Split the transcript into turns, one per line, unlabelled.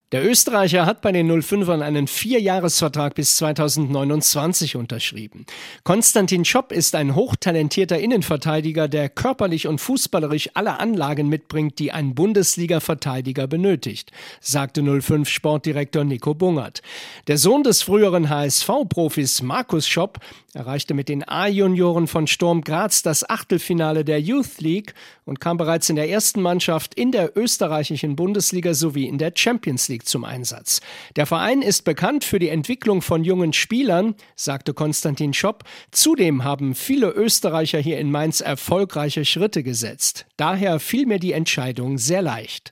Der Österreicher hat bei den 05ern einen 4-Jahres-Vertrag bis 2029 unterschrieben. Konstantin Schopp ist ein hochtalentierter Innenverteidiger, der körperlich und fußballerisch alle Anlagen mitbringt, die ein Bundesliga-Verteidiger benötigt, sagte 05 Sportdirektor Nico Bungert. Der Sohn des früheren HSV-Profis Markus Schopp erreichte mit den A-Junioren von Sturm Graz das Achtelfinale der Youth League und kam bereits in der ersten Mannschaft in der österreichischen Bundesliga sowie in der Champions League zum Einsatz. Der Verein ist bekannt für die Entwicklung von jungen Spielern, sagte Konstantin Schopp. Zudem haben viele Österreicher hier in Mainz erfolgreiche Schritte gesetzt. Daher fiel mir die Entscheidung sehr leicht.